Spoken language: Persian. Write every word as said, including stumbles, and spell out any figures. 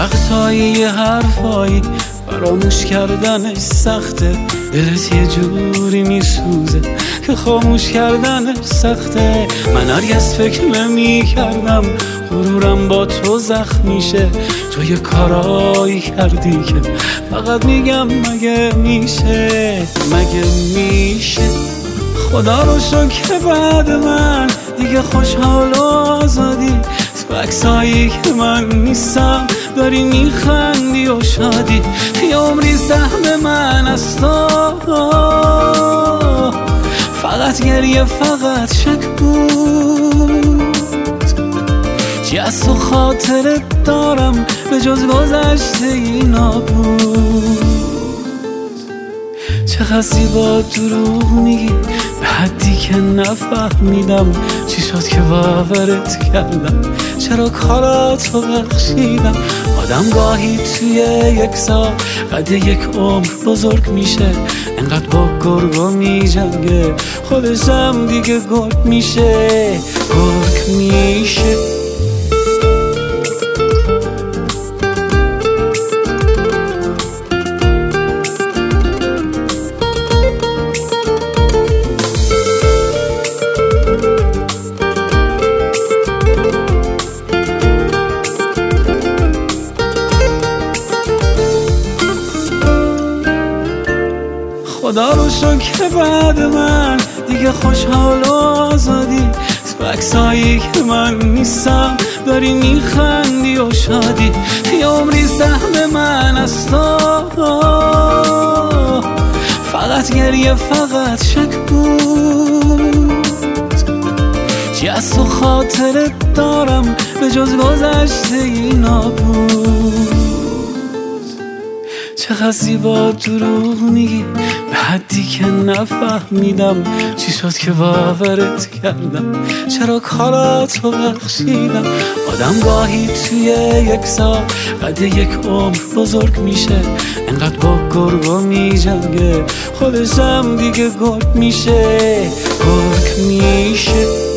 وقتایی یه حرفایی فراموش کردنش سخته، دلت یه جوری میسوزه که خاموش کردنش سخته. من هرگز فکر نمی کردم غرورم با تو زخم میشه، تو یه کارایی کردی که فقط میگم مگه میشه، مگه میشه. خدا رو شکر که بعد من دیگه خوشحال و آزادی، تو عکسایی که من نیستم داری میخندی و شادی. یه عمری سهم من از تو، فقط گریه فقط شک بود. چی از تو خاطرت دارم به جز گذشته اینا بود. چقدر زیبا دروغ میگی به حدی که نفهمیدم، چی شد که باورت کردم، چرا کاراتو بخشیدم. آدم گاهی توی یک سال قد یک عمر بزرگ میشه، انقدر با گرگا میجنگه خودشم دیگه گرگ میشه، گرگ میشه. خدا رو شکر که بعد من دیگه خوشحال و آزادی، تو عکسایی که من نیستم داری میخندی و شادی. یه عمری سهم من از تو، فقط گریه فقط شک بود. چی از تو خاطرت دارم به جز گذشته اینا بود. چقدر زیبا دروغ میگی به حدی که نفهمیدم، چی شد که باورت کردم، چرا کاراتو بخشیدم. آدم گاهی توی یک سال قد یک عمر بزرگ میشه، انقدر با گرگا میجنگه خودشم دیگه گرگ میشه، گرگ میشه.